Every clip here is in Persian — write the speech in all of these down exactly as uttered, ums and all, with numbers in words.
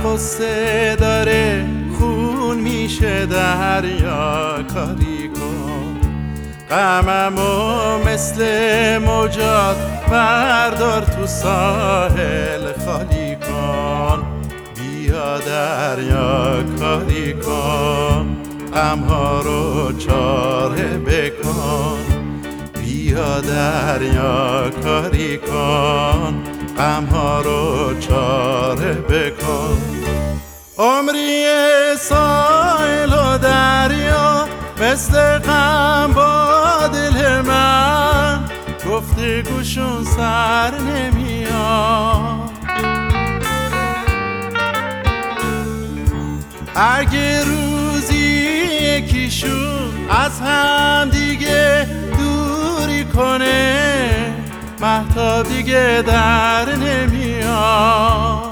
غصه داره خون میشه دریا، کاری کن غممو مثل موجات بردار تو ساحل خالی کن. بیا دریا کاری کن غمها رو چاره بکن. بیا دریا کاری کن غمها رو چاره بکن. عمری ساحل و دریا مثل غم با دل من، گفتگوشون سر نمیاد. اگه روزی یکیشون از هم دیگه دوری کنه، مهتاب دیگه در نمیاد.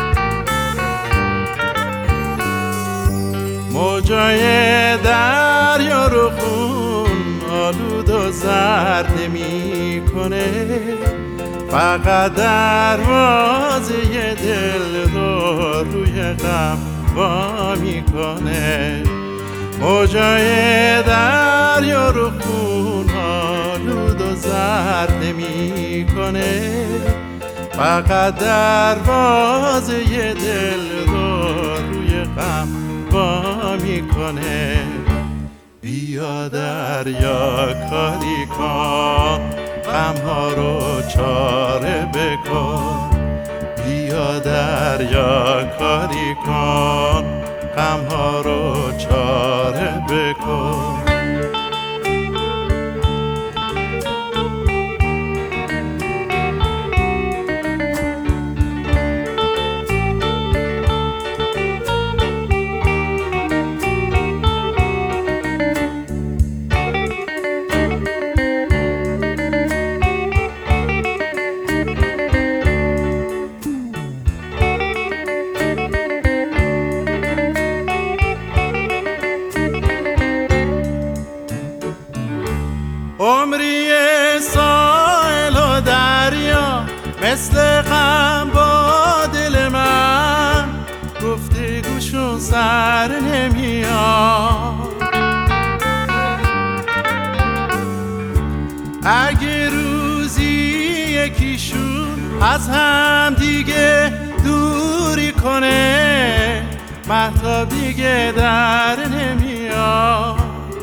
موجای دریا رو خون آلود و زرد نمی کنه، فقط دروازه دل رو روی غم وا میکنه. موجای دریا رو خون آلود و زرد نمی کنه، فقط دروازه دل رو روی غم وا میکنه. بیا دریا کاری کن غمها رو چاره بکن. بیا دریا کاری کن غمها رو چاره بکن. عمری ساحل و دریا مثل غم با دل من، گفتگوشون سر نمیاد. اگه روزی یکیشون از هم دیگه دوری کنه، مهتاب دیگه در نمیاد.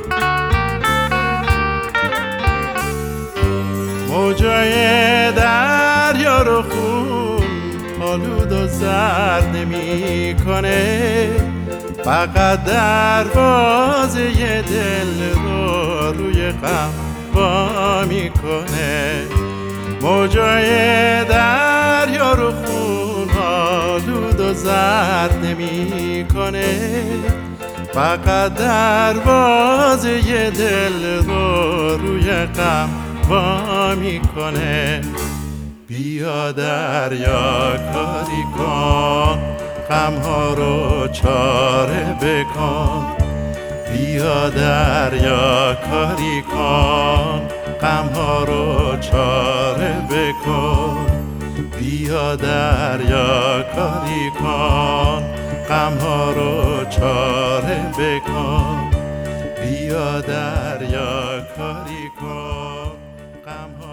موجای دریا رو خون آلود و زرد نمی کنه، فقط دروازه دل رو روی غم وا میکنه. موجای دریا رو خون آلود و زرد نمی کنه، فقط دروازه دل رو روی غم وا میکنه. بیا دریا کاری کن غمها رو چاره بکن. بیا دریا کاری کن غمها رو چاره بکن. بیا دریا کاری کن غمها رو چاره بکن. بیا دریا کاری کن غمها